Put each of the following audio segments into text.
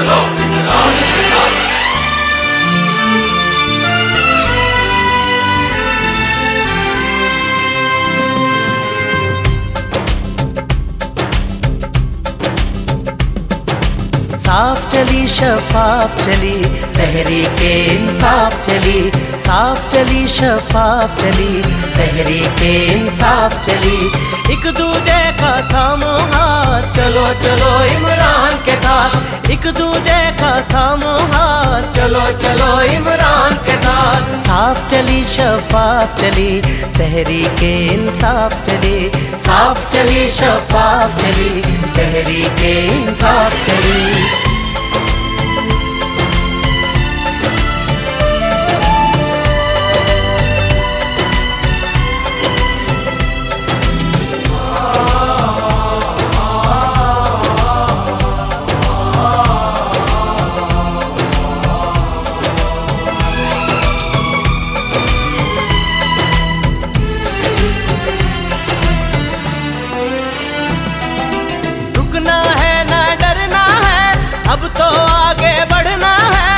चलो इमरान के साथ। साफ चली शफाफ चली तहरीके इंसाफ चली, साफ चली शफाफ चली तहरीके इंसाफ चली। एक दूजे का थामो हाथ, चलो चलो इमरान के साथ। एक दूजे का थामो हाथ, चलो चलो इमरान के साथ। साफ चली शफाफ चली तहरीके इंसाफ चली, साफ चली शफाफ चली तहरीके इंसाफ चली। रुकना है ना डरना है, अब तो आगे बढ़ना है।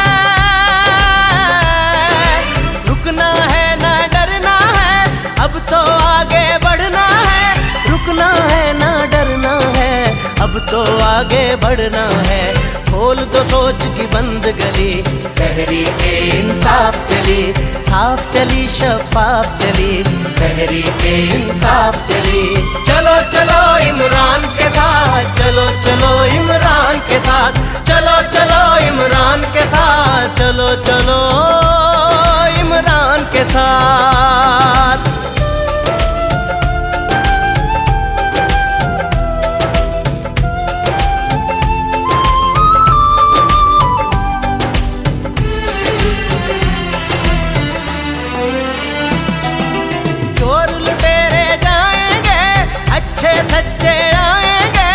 रुकना है ना डरना है, अब तो आगे बढ़ना है। रुकना है ना डरना है, अब तो आगे बढ़ना है। खोल दो सोच की बंद गली, तहरीके इंसाफ चली, साफ चली शफाफ चली तहरीके इंसाफ चली। चलो चलो इमरान के साथ, चलो चलो इमरान के साथ, चलो चलो इमरान के साथ, चलो चलो इमरान के साथ। चोर लुटेरे जाएंगे, अच्छे सच्चे आएंगे।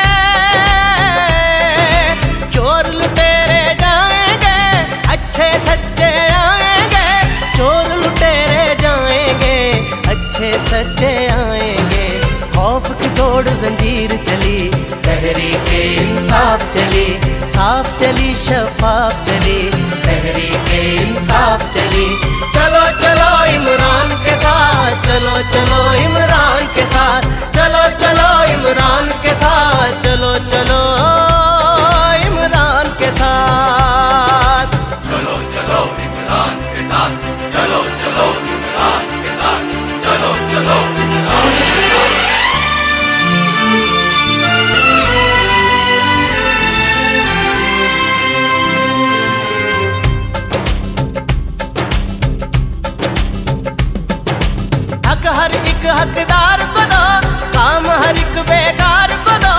चोर लुटेरे जाएंगे, अच्छे सच्चे आएंगे। चोर लुटेरे जाएंगे, अच्छे सच्चे आएंगे। खौफ की तोड़ जंजीर चली, तहरीके इंसाफ चली, साफ चली शफाफ चली तहरीके इंसाफ चली। चलो चलो इमरान के साथ, चलो चलो इमरान के साथ, चलो चलो इमरान के साथ, चलो चलो इमरान के साथ। चलो चलो इमरान के साथ, चलो चलो इमरान के साथ, चलो चलो इमरान के साथ। हक हर एक हकदार को दो, काम हर एक बेकार को दो।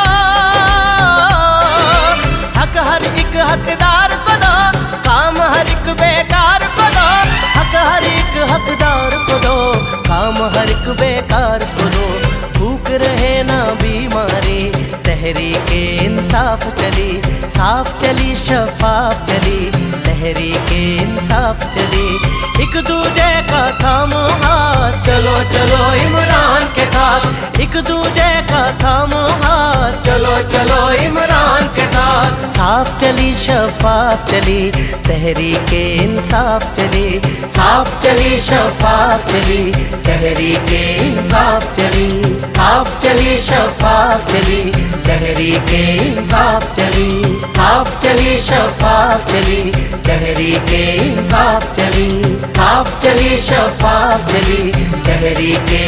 हक हर एक हकदार को दो, काम हर एक बेकार को दो। हक हर एक हकदार को दो, काम हर एक बेकार को दो। भूख रहे ना बीमारी, तहरीके इंसाफ चली, साफ चली शफाफ चली तहरीके इंसाफ चली। एक दूजे का थामो हाथ, चलो चलो इमरान के साथ। एक दूजे का थामो हाथ, चलो चलो इमरान के साथ। साफ चली शफाफ चली तहरीके इंसाफ चली, साफ चली शफाफ चली तहरीके इंसाफ चली। साफ चली शफाफ चली तहरीके इंसाफ चली, साफ चली शफाफ चली तहरीके इंसाफ चली। साफ चली शफाफ चली तहरीके